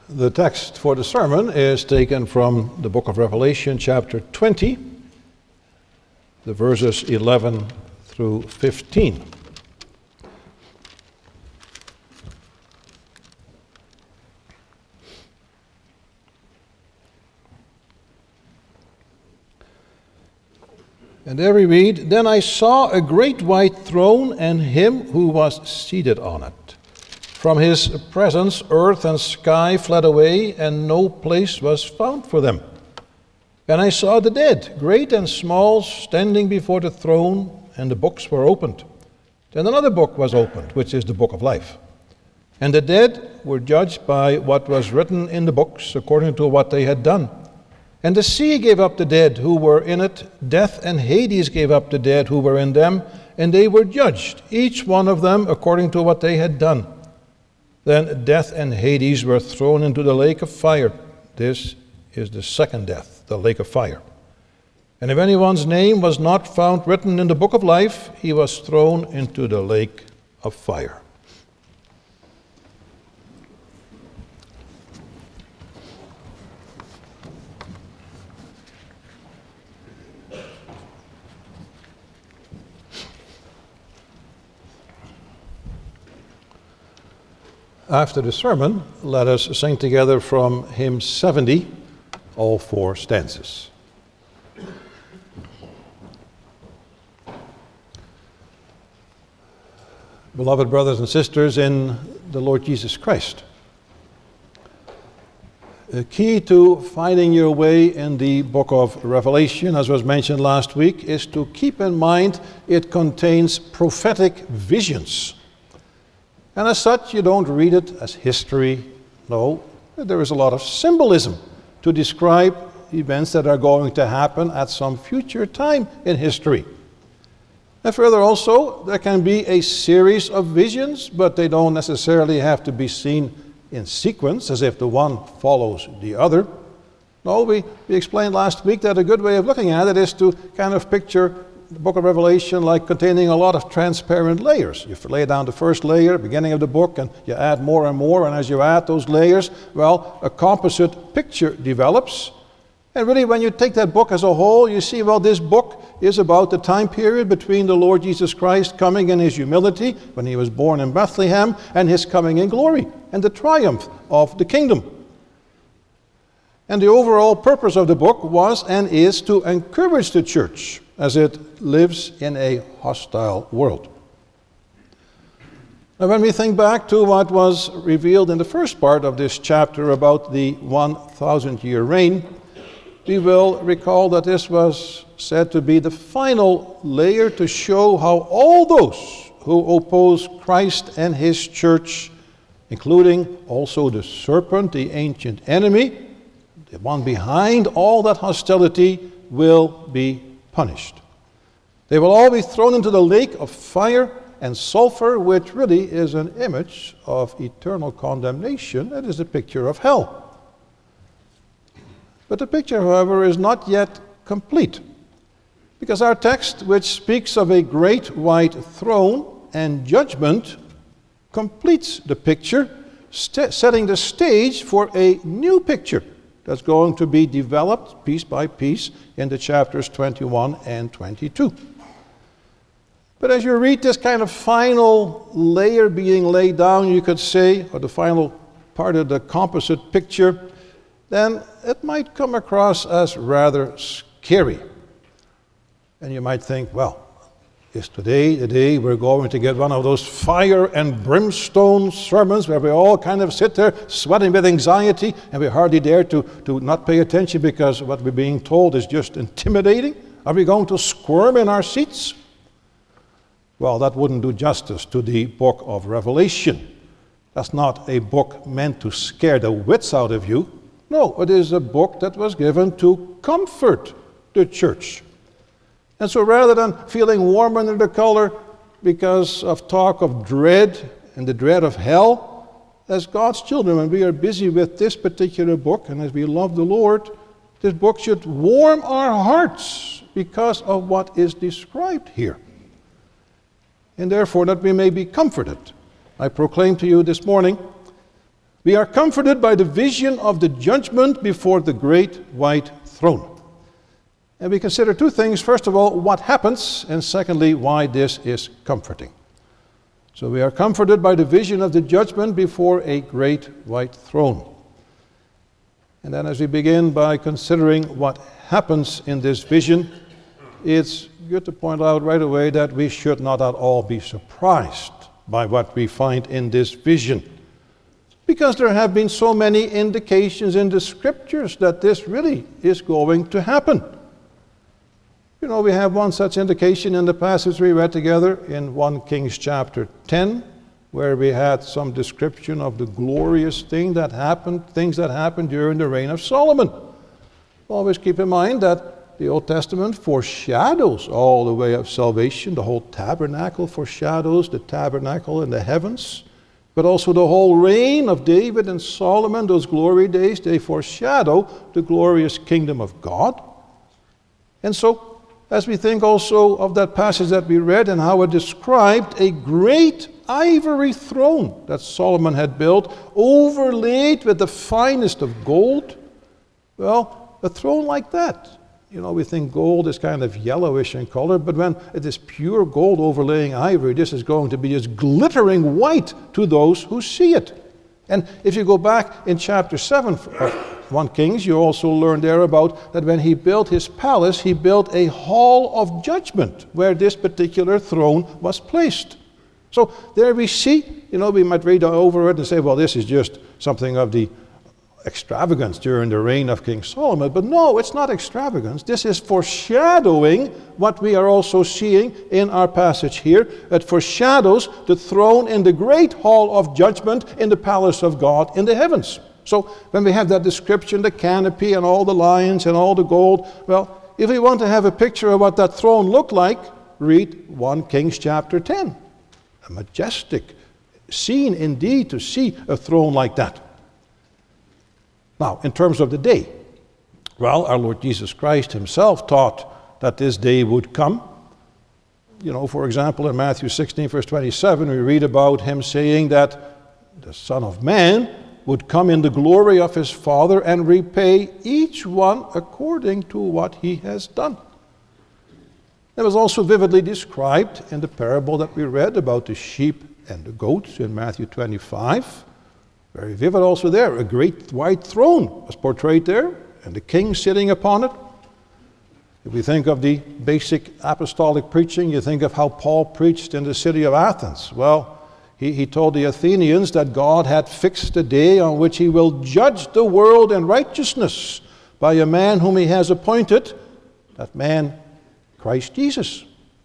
The text for the sermon is taken from the book of Revelation, chapter 20, the verses 11 through 15. And there we read, "Then I saw a great white throne and him who was seated on it. From his presence earth and sky fled away, and no place was found for them. And I saw the dead, great and small, standing before the throne, and the books were opened. Then another book was opened, which is the book of life. And the dead were judged by what was written in the books, according to what they had done. And the sea gave up the dead who were in it, death and Hades gave up the dead who were in them, and they were judged, each one of them according to what they had done. Then death and Hades were thrown into the lake of fire. This is the second death, the lake of fire. And if anyone's name was not found written in the book of life, he was thrown into the lake of fire." After the sermon, let us sing together from hymn 70, all four stanzas. Beloved brothers and sisters in the Lord Jesus Christ, the key to finding your way in the book of Revelation, as was mentioned last week, is to keep in mind it contains prophetic visions. And as such, you don't read it as history. No, there is a lot of symbolism to describe events that are going to happen at some future time in history. And further also, there can be a series of visions, but they don't necessarily have to be seen in sequence, as if the one follows the other. No, we explained last week that a good way of looking at it is to kind of picture the book of Revelation like containing a lot of transparent layers. You lay down the first layer, beginning of the book, and you add more and more, and as you add those layers, well, a composite picture develops. And really, when you take that book as a whole, you see, well, this book is about the time period between the Lord Jesus Christ coming in his humility, when he was born in Bethlehem, and his coming in glory, and the triumph of the kingdom. And the overall purpose of the book was and is to encourage the church as it lives in a hostile world. Now, when we think back to what was revealed in the first part of this chapter about the 1,000-year reign, we will recall that this was said to be the final layer to show how all those who oppose Christ and his church, including also the serpent, the ancient enemy, the one behind all that hostility, will be punished. They will all be thrown into the lake of fire and sulfur, which really is an image of eternal condemnation. It is a picture of hell. But the picture, however, is not yet complete, because our text, which speaks of a great white throne and judgment, completes the picture, setting the stage for a new picture that's going to be developed piece by piece in the chapters 21 and 22. But as you read this kind of final layer being laid down, you could say, or the final part of the composite picture, then it might come across as rather scary. And you might think, well, is today the day we're going to get one of those fire and brimstone sermons where we all kind of sit there sweating with anxiety and we hardly dare to not pay attention because what we're being told is just intimidating? Are we going to squirm in our seats? Well, that wouldn't do justice to the book of Revelation. That's not a book meant to scare the wits out of you. No, it is a book that was given to comfort the church. And so rather than feeling warm under the collar because of talk of dread and the dread of hell, as God's children, when we are busy with this particular book and as we love the Lord, this book should warm our hearts because of what is described here. And therefore that we may be comforted. I proclaim to you this morning We are comforted by the vision of the judgment before the great white throne. And we consider two things. First of all, what happens, and secondly, why this is comforting. So we are comforted by the vision of the judgment before a great white throne. And then as we begin by considering what happens in this vision, it's good to point out right away that we should not at all be surprised by what we find in this vision, because there have been so many indications in the scriptures that this really is going to happen. You know, we have one such indication in the passage we read together in 1 Kings chapter 10, where we had some description of the glorious things that happened during the reign of Solomon. Always keep in mind that the Old Testament foreshadows all the way of salvation. The whole tabernacle foreshadows the tabernacle in the heavens, but also the whole reign of David and Solomon, those glory days, they foreshadow the glorious kingdom of God. And so, as we think also of that passage that we read and how it described a great ivory throne that Solomon had built, overlaid with the finest of gold. Well, a throne like that, you know, we think gold is kind of yellowish in color, but when it is pure gold overlaying ivory, this is going to be just glittering white to those who see it. And if you go back in chapter 7 of 1 Kings, you also learn there about that when he built his palace, he built a hall of judgment where this particular throne was placed. So there we see, you know, we might read over it and say, well, this is just something of the extravagance during the reign of King Solomon. But no, it's not extravagance. This is foreshadowing what we are also seeing in our passage here. It foreshadows the throne in the great hall of judgment in the palace of God in the heavens. So when we have that description, the canopy and all the lions and all the gold, well, if we want to have a picture of what that throne looked like, read 1 Kings chapter 10. A majestic scene indeed to see a throne like that. Now, in terms of the day, well, our Lord Jesus Christ himself taught that this day would come. You know, for example, in Matthew 16, verse 27, we read about him saying that the Son of Man would come in the glory of his Father and repay each one according to what he has done. It was also vividly described in the parable that we read about the sheep and the goats in Matthew 25. Very vivid also there. A great white throne was portrayed there, and the king sitting upon it. If we think of the basic apostolic preaching, you think of how Paul preached in the city of Athens. Well, he told the Athenians that God had fixed a day on which he will judge the world in righteousness by a man whom he has appointed, that man, Christ Jesus.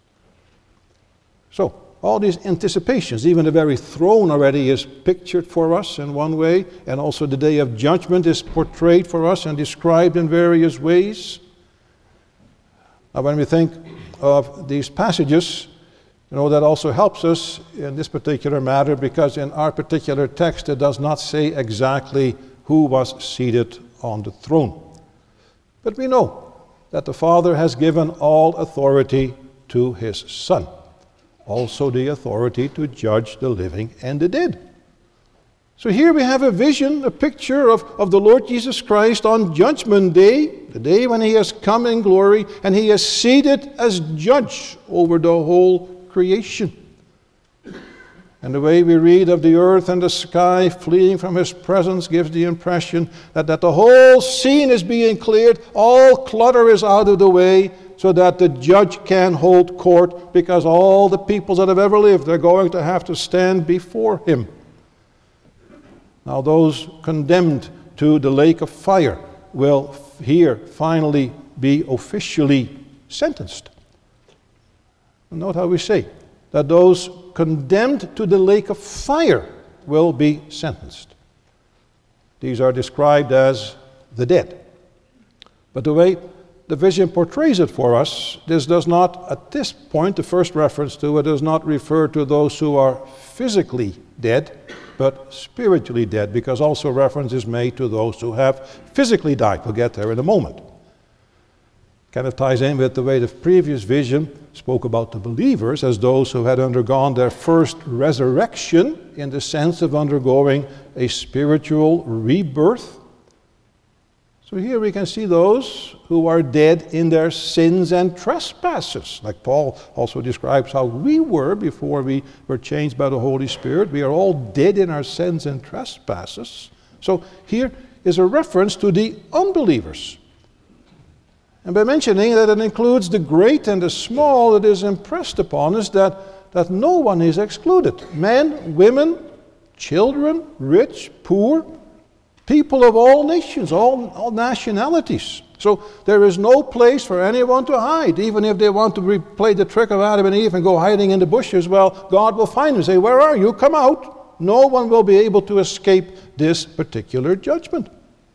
So, all these anticipations, even the very throne already is pictured for us in one way, and also the day of judgment is portrayed for us and described in various ways. Now, when we think of these passages, you know, that also helps us in this particular matter, because in our particular text it does not say exactly who was seated on the throne. But we know that the Father has given all authority to his Son, also the authority to judge the living and the dead. So here we have a vision, a picture of the Lord Jesus Christ on Judgment Day, the day when he has come in glory and he is seated as judge over the whole creation. And the way we read of the earth and the sky fleeing from his presence gives the impression that the whole scene is being cleared, all clutter is out of the way, so that the judge can hold court, because all the peoples that have ever lived are going to have to stand before him. Now those condemned to the lake of fire will here finally be officially sentenced. Note how we say that those condemned to the lake of fire will be sentenced. These are described as the dead. But the way the vision portrays it for us, this does not, at this point, the first reference to it does not refer to those who are physically dead, but spiritually dead, because also reference is made to those who have physically died. We'll get there in a moment. Kind of ties in with the way the previous vision spoke about the believers as those who had undergone their first resurrection in the sense of undergoing a spiritual rebirth. So here we can see those who are dead in their sins and trespasses. Like Paul also describes how we were before we were changed by the Holy Spirit. We are all dead in our sins and trespasses. So here is a reference to the unbelievers. And by mentioning that it includes the great and the small, it is impressed upon us that no one is excluded. Men, women, children, rich, poor, people of all nations, all nationalities. So there is no place for anyone to hide. Even if they want to play the trick of Adam and Eve and go hiding in the bushes, well, God will find them and say, "Where are you? Come out." No one will be able to escape this particular judgment.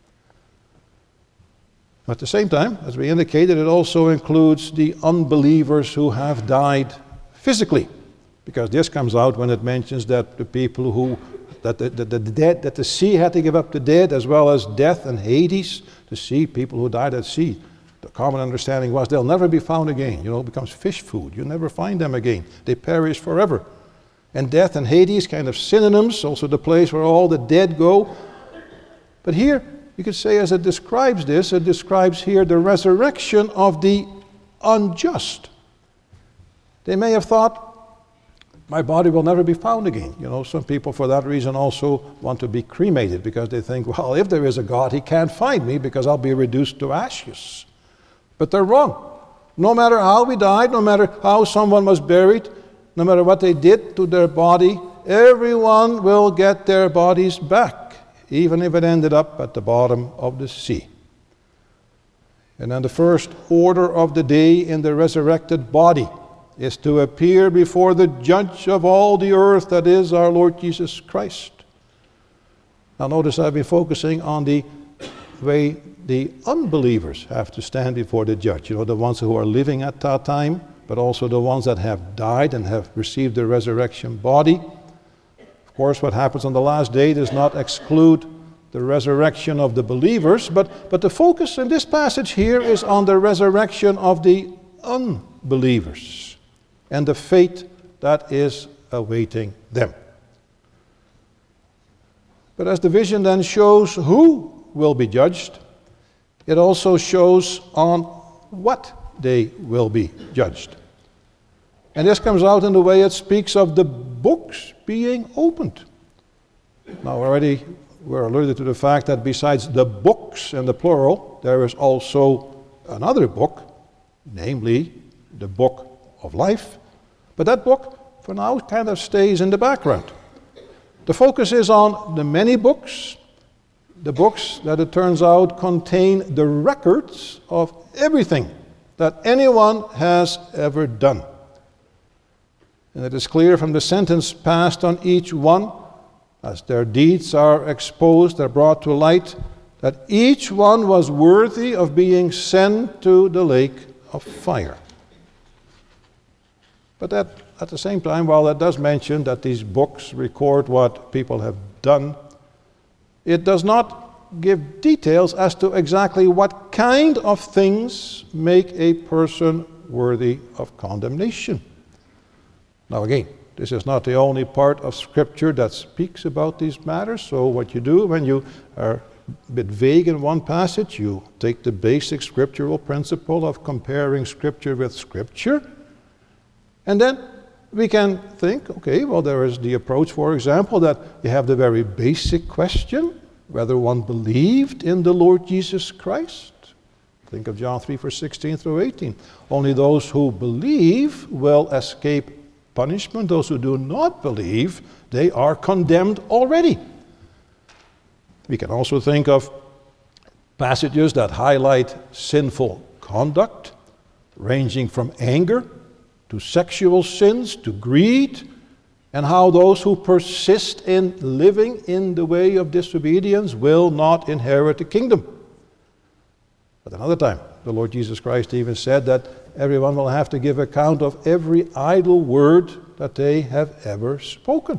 At the same time, as we indicated, it also includes the unbelievers who have died physically. Because this comes out when it mentions that the people who that the sea had to give up the dead, as well as death and Hades. The sea, people who died at sea. The common understanding was they'll never be found again. It becomes fish food. You never find them again. They perish forever. And death and Hades, kind of synonyms, also the place where all the dead go. But here, you could say as it describes this, it describes here the resurrection of the unjust. They may have thought, my body will never be found again. Some people for that reason also want to be cremated because they think, well, if there is a God, he can't find me because I'll be reduced to ashes. But they're wrong. No matter how we died, no matter how someone was buried, no matter what they did to their body, everyone will get their bodies back, even if it ended up at the bottom of the sea. And then the first order of the day in the resurrected body is to appear before the judge of all the earth, that is our Lord Jesus Christ. Now notice I've been focusing on the way the unbelievers have to stand before the judge. The ones who are living at that time, but also the ones that have died and have received the resurrection body. Of course, what happens on the last day does not exclude the resurrection of the believers, but the focus in this passage here is on the resurrection of the unbelievers and the fate that is awaiting them. But as the vision then shows who will be judged, it also shows on what they will be judged. And this comes out in the way it speaks of the books being opened. Now already we're alluded to the fact that besides the books in the plural, there is also another book, namely the book of life. But that book, for now, kind of stays in the background. The focus is on the many books, the books that it turns out contain the records of everything that anyone has ever done. And it is clear from the sentence passed on each one, as their deeds are exposed, they're brought to light, that each one was worthy of being sent to the lake of fire. But that, at the same time, while that does mention that these books record what people have done, it does not give details as to exactly what kind of things make a person worthy of condemnation. Now again, this is not the only part of Scripture that speaks about these matters, so what you do when you are a bit vague in one passage, you take the basic scriptural principle of comparing Scripture with Scripture, and then we can think, okay, well, there is the approach, for example, that you have the very basic question, whether one believed in the Lord Jesus Christ. Think of John 3, verse 16 through 18. Only those who believe will escape punishment. Those who do not believe, they are condemned already. We can also think of passages that highlight sinful conduct, ranging from anger to sexual sins, to greed, and how those who persist in living in the way of disobedience will not inherit the kingdom. At another time, the Lord Jesus Christ even said that everyone will have to give account of every idle word that they have ever spoken.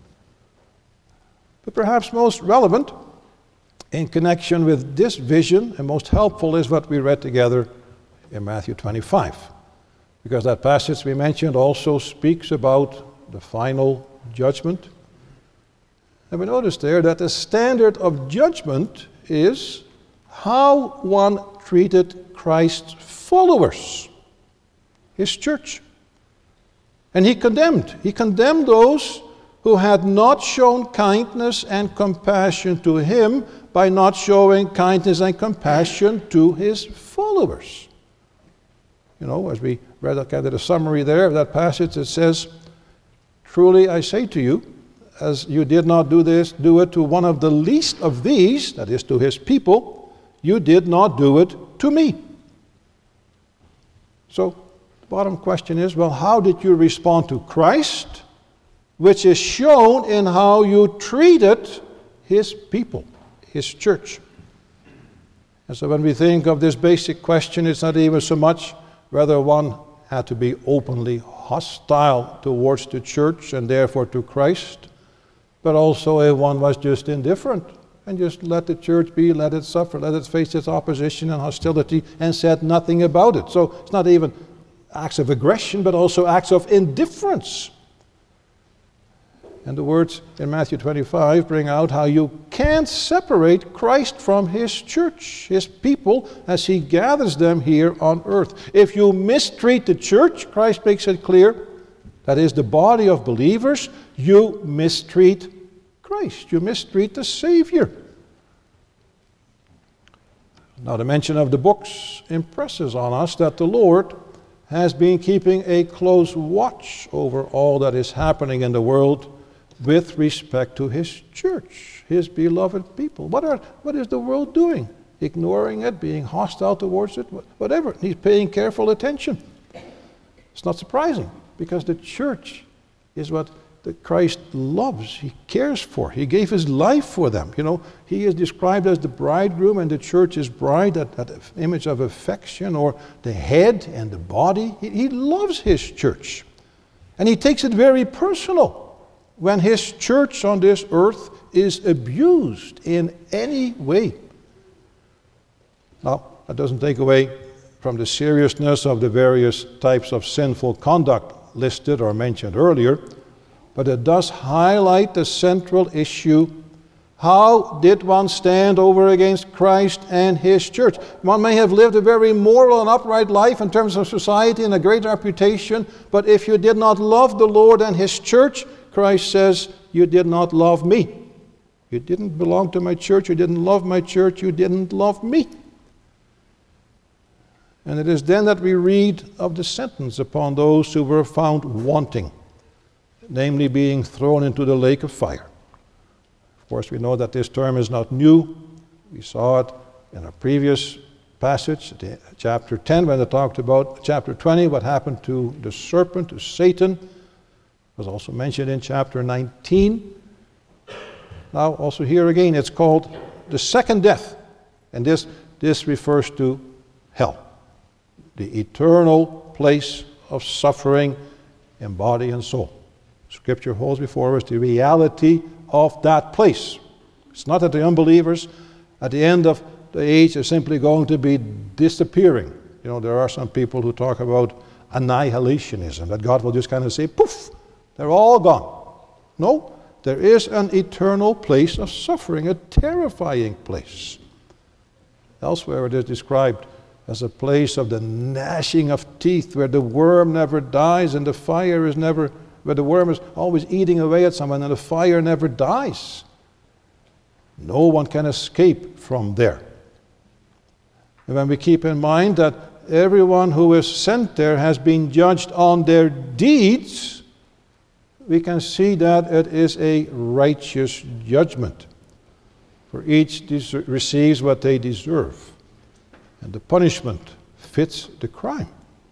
But perhaps most relevant in connection with this vision and most helpful is what we read together in Matthew 25. Because that passage we mentioned also speaks about the final judgment. And we notice there that the standard of judgment is how one treated Christ's followers, his church. And he condemned those who had not shown kindness and compassion to him by not showing kindness and compassion to his followers. You know, as we read kind of the summary there of that passage, it says, "Truly I say to you, as you did not do it to one of the least of these," that is to his people, "you did not do it to me." So the bottom question is, well, how did you respond to Christ, which is shown in how you treated his people, his church? And so when we think of this basic question, it's not even so much whether one had to be openly hostile towards the church and therefore to Christ, but also if one was just indifferent and just let the church be, let it suffer, let it face its opposition and hostility and said nothing about it. So it's not even acts of aggression, but also acts of indifference. And the words in Matthew 25 bring out how you can't separate Christ from his church, his people, as he gathers them here on earth. If you mistreat the church, Christ makes it clear, that is the body of believers, you mistreat Christ. You mistreat the Savior. Now the mention of the books impresses on us that the Lord has been keeping a close watch over all that is happening in the world with respect to his church, his beloved people. What is the world doing? Ignoring it, being hostile towards it, whatever. He's paying careful attention. It's not surprising, because the church is what Christ loves, he cares for. He gave his life for them. You know, he is described as the bridegroom and the church is bride, that image of affection, or the head and the body. He loves his church. And he takes it very personal when his church on this earth is abused in any way. Now, that doesn't take away from the seriousness of the various types of sinful conduct listed or mentioned earlier, but it does highlight the central issue: how did one stand over against Christ and his church? One may have lived a very moral and upright life in terms of society and a great reputation, but if you did not love the Lord and his church, Christ says, you did not love me. You didn't belong to my church, you didn't love my church, you didn't love me. And it is then that we read of the sentence upon those who were found wanting, namely being thrown into the lake of fire. Of course, we know that this term is not new. We saw it in a previous passage, chapter 10, when it talked about chapter 20, what happened to the serpent, to Satan. It was also mentioned in chapter 19. Now, also here again, it's called the second death. And this refers to hell, the eternal place of suffering in body and soul. Scripture holds before us the reality of that place. It's not that the unbelievers at the end of the age are simply going to be disappearing. You know, there are some people who talk about annihilationism, that God will just kind of say, poof, they're all gone. No, there is an eternal place of suffering, a terrifying place. Elsewhere it is described as a place of the gnashing of teeth, where the worm never dies and the fire is never, where the worm is always eating away at someone and the fire never dies. No one can escape from there. And when we keep in mind that everyone who is sent there has been judged on their deeds, we can see that it is a righteous judgment. For each receives what they deserve, and the punishment fits the crime.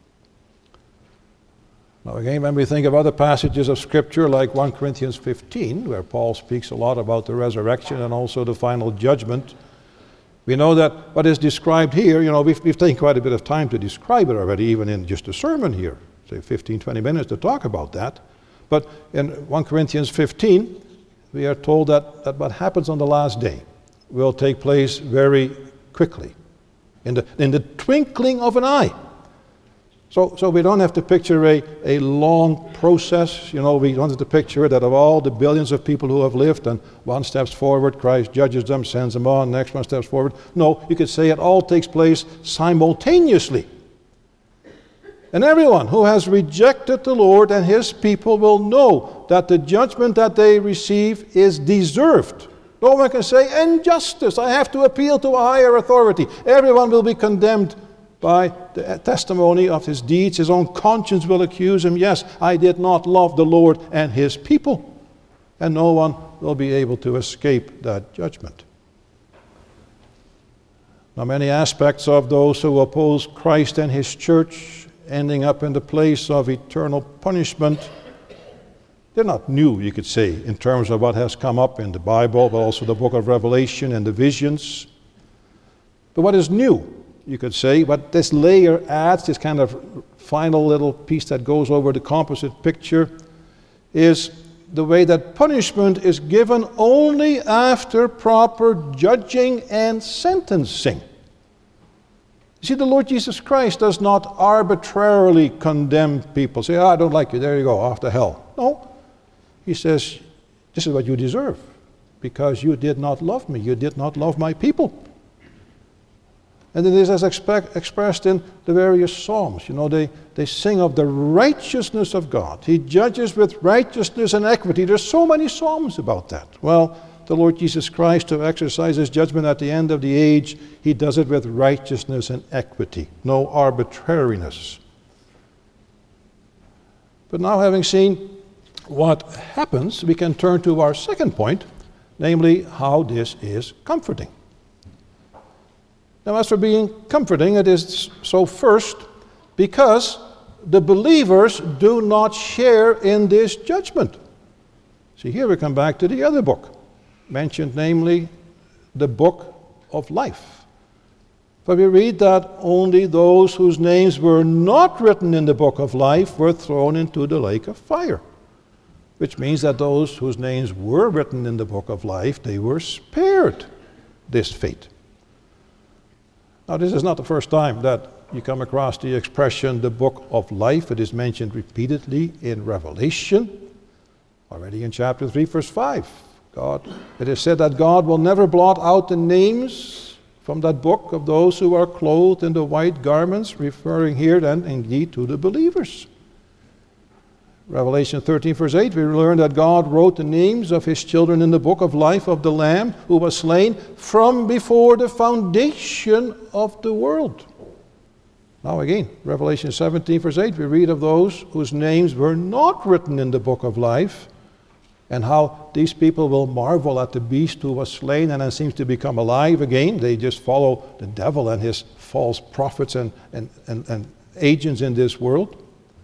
Now again, when we think of other passages of Scripture like 1 Corinthians 15, where Paul speaks a lot about the resurrection and also the final judgment, we know that what is described here, you know, we've taken quite a bit of time to describe it already, even in just a sermon here, say 15, 20 minutes to talk about that. But in 1 Corinthians 15, we are told that what happens on the last day will take place very quickly, in the twinkling of an eye. So we don't have to picture a long process. We don't have to picture that of all the billions of people who have lived, and one steps forward, Christ judges them, sends them on, next one steps forward. No, you could say it all takes place simultaneously. And everyone who has rejected the Lord and his people will know that the judgment that they receive is deserved. No one can say, injustice, I have to appeal to a higher authority. Everyone will be condemned by the testimony of his deeds. His own conscience will accuse him. Yes, I did not love the Lord and his people. And no one will be able to escape that judgment. Now, many aspects of those who oppose Christ and his church ending up in the place of eternal punishment, they're not new, you could say, in terms of what has come up in the Bible, but also the book of Revelation and the visions. But what is new, you could say, what this layer adds, this kind of final little piece that goes over the composite picture, is the way that punishment is given only after proper judging and sentencing. You see, the Lord Jesus Christ does not arbitrarily condemn people. Say, I don't like you, there you go, off to hell. No. He says, this is what you deserve, because you did not love me, you did not love my people. And it is as expressed in the various psalms. They sing of the righteousness of God. He judges with righteousness and equity. There's so many psalms about that. Well, the Lord Jesus Christ, to exercise his judgment at the end of the age, he does it with righteousness and equity, no arbitrariness. But now, having seen what happens, we can turn to our second point, namely how this is comforting. Now, as for being comforting, it is so first because the believers do not share in this judgment. See, here we come back to the other book, mentioned namely the book of life. For we read that only those whose names were not written in the book of life were thrown into the lake of fire. Which means that those whose names were written in the book of life, they were spared this fate. Now, this is not the first time that you come across the expression, the book of life. It is mentioned repeatedly in Revelation, already in chapter 3, verse 5. It is said that God will never blot out the names from that book of those who are clothed in the white garments, referring here then indeed to the believers. Revelation 13, verse 8, we learn that God wrote the names of his children in the book of life of the Lamb who was slain from before the foundation of the world. Now again, Revelation 17, verse 8, we read of those whose names were not written in the book of life, and how these people will marvel at the beast who was slain and then seems to become alive again. They just follow the devil and his false prophets and agents in this world.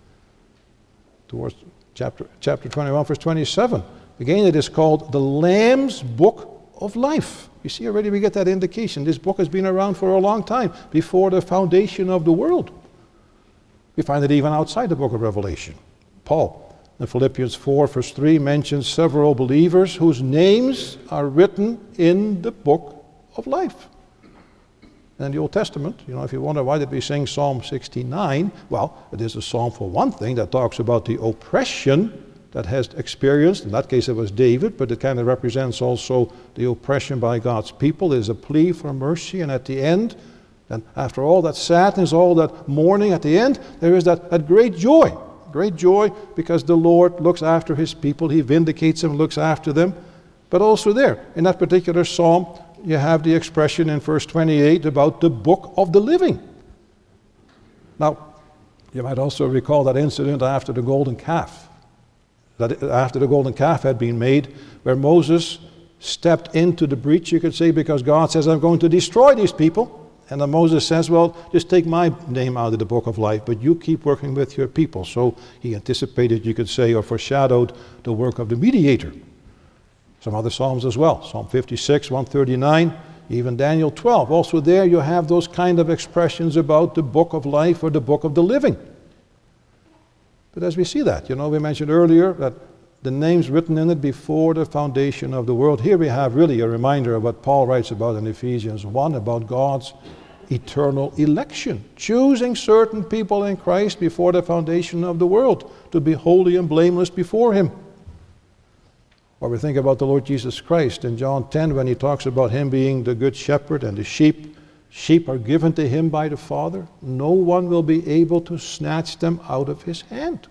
Towards chapter 21, verse 27. Again, it is called the Lamb's Book of Life. You see, already we get that indication. This book has been around for a long time, before the foundation of the world. We find it even outside the book of Revelation. Paul, in Philippians 4, verse 3, mentions several believers whose names are written in the book of life. And in the Old Testament, if you wonder why did we sing Psalm 69, well, it is a psalm for one thing that talks about the oppression that has experienced. In that case it was David, but it kind of represents also the oppression by God's people. It is a plea for mercy, and at the end, and after all that sadness, all that mourning, at the end, there is that great joy because the Lord looks after his people. He vindicates them, looks after them. But also there, in that particular psalm, you have the expression in verse 28 about the book of the living. Now, you might also recall that incident after the golden calf. That after the golden calf had been made, where Moses stepped into the breach, you could say, because God says, I'm going to destroy these people. And then Moses says, well, just take my name out of the book of life, but you keep working with your people. So he anticipated, you could say, or foreshadowed the work of the mediator. Some other psalms as well, Psalm 56, 139, even Daniel 12. Also there you have those kind of expressions about the book of life or the book of the living. But as we see that, we mentioned earlier that the names written in it before the foundation of the world. Here we have really a reminder of what Paul writes about in Ephesians 1, about God's eternal election, choosing certain people in Christ before the foundation of the world to be holy and blameless before Him. Or we think about the Lord Jesus Christ in John 10 when He talks about Him being the good shepherd and the sheep. Sheep are given to Him by the Father. No one will be able to snatch them out of His hand.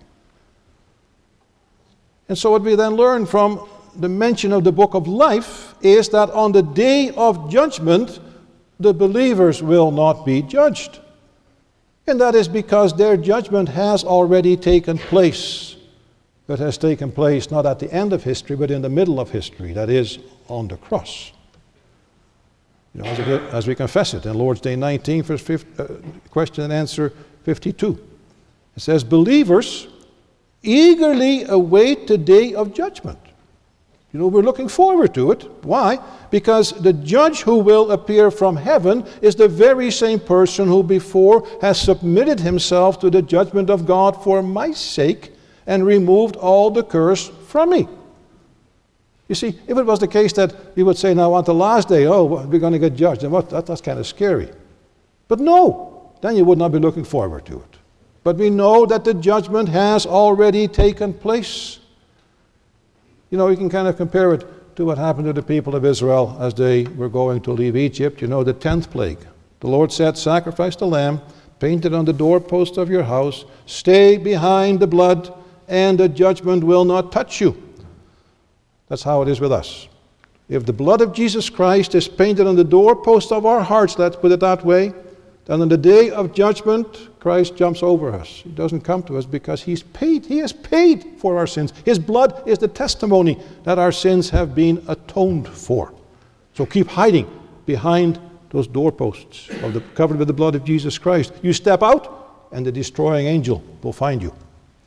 And so what we then learn from the mention of the book of life is that on the day of judgment, the believers will not be judged. And that is because their judgment has already taken place. It has taken place not at the end of history, but in the middle of history, that is, on the cross. You know, as we confess it in Lord's Day 19, question and answer 52. It says, believers eagerly await the day of judgment. You know, we're looking forward to it. Why? Because the judge who will appear from heaven is the very same person who before has submitted himself to the judgment of God for my sake and removed all the curse from me. You see, if it was the case that we would say now on the last day, oh, we're going to get judged, then that's kind of scary. But no, then you would not be looking forward to it. But we know that the judgment has already taken place. You know, you can kind of compare it to what happened to the people of Israel as they were going to leave Egypt. You know, the 10th plague. The Lord said, sacrifice the lamb, paint it on the doorpost of your house, stay behind the blood, and the judgment will not touch you. That's how it is with us. If the blood of Jesus Christ is painted on the doorpost of our hearts, let's put it that way, then on the day of judgment, Christ jumps over us. He doesn't come to us because He has paid for our sins. His blood is the testimony that our sins have been atoned for. So keep hiding behind those doorposts covered with the blood of Jesus Christ. You step out and the destroying angel will find you.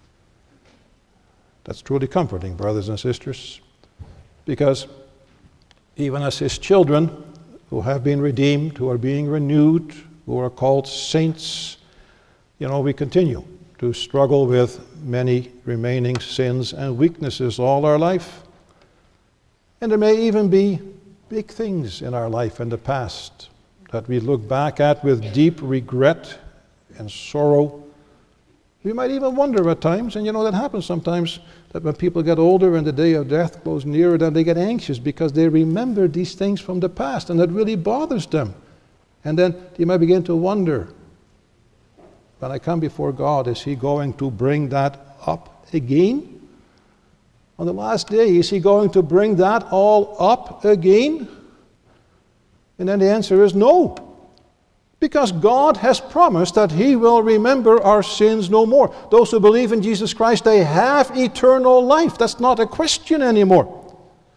That's truly comforting, brothers and sisters, because even as His children who have been redeemed, who are being renewed, who are called saints, you know, we continue to struggle with many remaining sins and weaknesses all our life. And there may even be big things in our life in the past that we look back at with deep regret and sorrow. We might even wonder at times, and you know that happens sometimes, that when people get older and the day of death goes nearer, then they get anxious because they remember these things from the past and it really bothers them. And then they might begin to wonder, when I come before God, is He going to bring that up again? On the last day, is He going to bring that all up again? And then the answer is no. Because God has promised that He will remember our sins no more. Those who believe in Jesus Christ, they have eternal life. That's not a question anymore.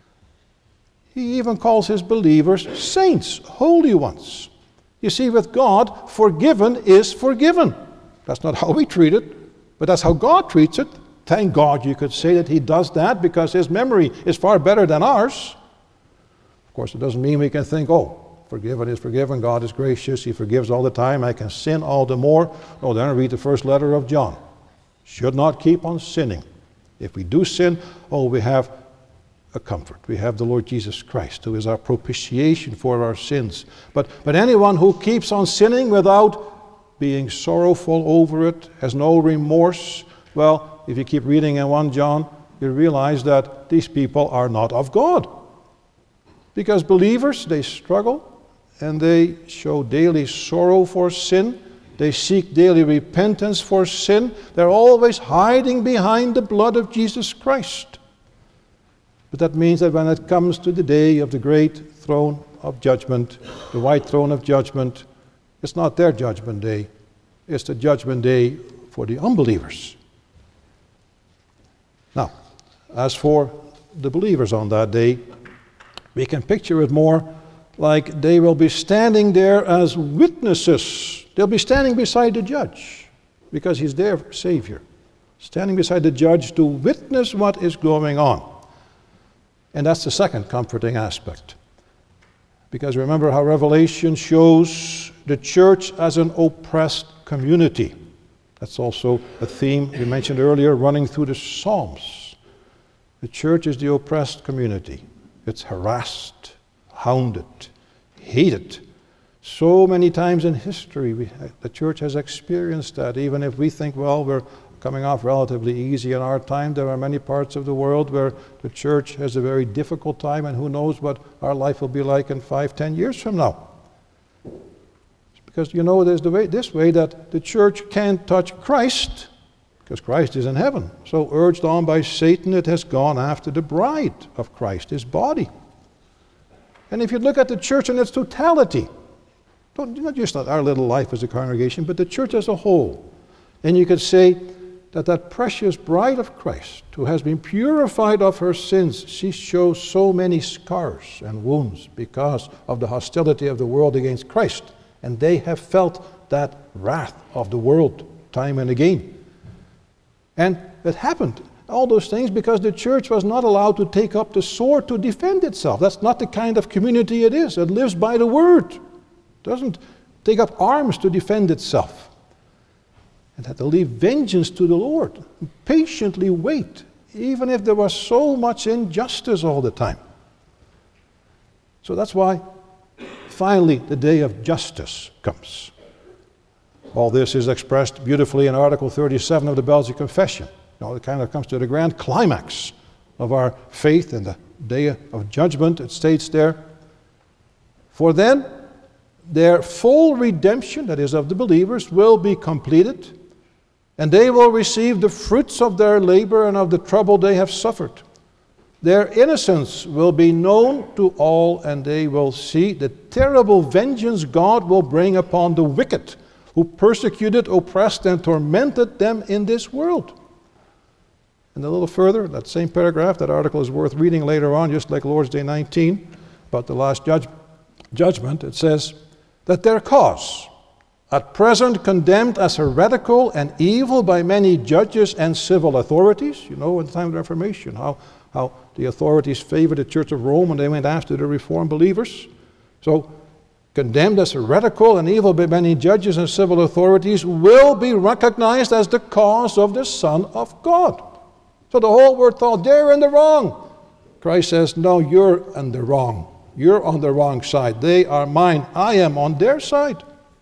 He even calls His believers saints, holy ones. You see, with God, forgiven is forgiven. That's not how we treat it, but that's how God treats it. Thank God you could say that He does that because His memory is far better than ours. Of course, it doesn't mean we can think, oh, forgiven is forgiven, God is gracious, He forgives all the time, I can sin all the more. No, then read the first letter of John. Should not keep on sinning. If we do sin, we have a comfort. We have the Lord Jesus Christ, who is our propitiation for our sins. But anyone who keeps on sinning without being sorrowful over it, has no remorse, well, if you keep reading in 1 John, you realize that these people are not of God. Because believers, they struggle and they show daily sorrow for sin. They seek daily repentance for sin. They're always hiding behind the blood of Jesus Christ. But that means that when it comes to the day of the great throne of judgment, the white throne of judgment, it's not their judgment day. It's the judgment day for the unbelievers. Now, as for the believers on that day, we can picture it more like they will be standing there as witnesses. They'll be standing beside the judge because He's their Savior. Standing beside the judge to witness what is going on. And that's the second comforting aspect. Because remember how Revelation shows the church as an oppressed community. That's also a theme we mentioned earlier running through the Psalms. The church is the oppressed community. It's harassed, hounded, hated, So many times in history, the church has experienced that. Even if we think, well, we're coming off relatively easy in our time, there are many parts of the world where the church has a very difficult time, and who knows what our life will be like in 5-10 years from now. Because there's this way that the church can't touch Christ, because Christ is in heaven. So urged on by Satan, it has gone after the bride of Christ, his body. And if you look at the church in its totality, not just our little life as a congregation, but the church as a whole, and you could say that precious bride of Christ, who has been purified of her sins, she shows so many scars and wounds because of the hostility of the world against Christ. And they have felt that wrath of the world time and again. And it happened, all those things, because the church was not allowed to take up the sword to defend itself. That's not the kind of community it is. It lives by the word. It doesn't take up arms to defend itself. It had to leave vengeance to the Lord, patiently wait, even if there was so much injustice all the time. So that's why finally the day of justice comes. All this is expressed beautifully in Article 37 of the Belgian Confession. It kind of comes to the grand climax of our faith and the day of judgment. It states there, "For then their full redemption, that is of the believers, will be completed, and they will receive the fruits of their labor and of the trouble they have suffered. Their innocence will be known to all, and they will see the terrible vengeance God will bring upon the wicked, who persecuted, oppressed, and tormented them in this world." And a little further, that same paragraph, that article is worth reading later on, just like Lord's Day 19, about the last judgment. It says that their cause, at present condemned as heretical and evil by many judges and civil authorities, in the time of the Reformation, how the authorities favored the Church of Rome and they went after the Reformed believers. So, condemned as heretical and evil by many judges and civil authorities, will be recognized as the cause of the Son of God. So the whole world thought, they're in the wrong. Christ says, no, you're in the wrong. You're on the wrong side. They are mine. I am on their side.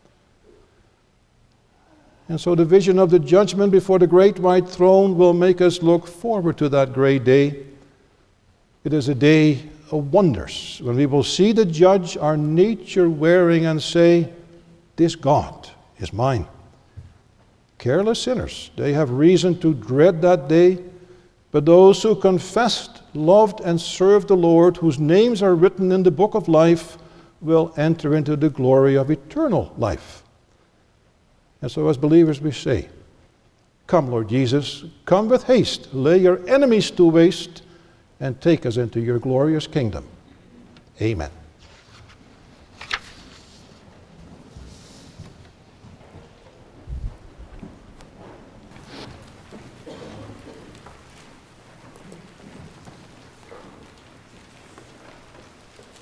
And so the vision of the judgment before the great white throne will make us look forward to that great day. It is a day of wonders, when we will see the judge our nature wearing and say, this God is mine. Careless sinners, they have reason to dread that day, but those who confessed, loved, and served the Lord, whose names are written in the book of life, will enter into the glory of eternal life. And so as believers we say, come, Lord Jesus, come with haste, lay your enemies to waste, and take us into your glorious kingdom. Amen.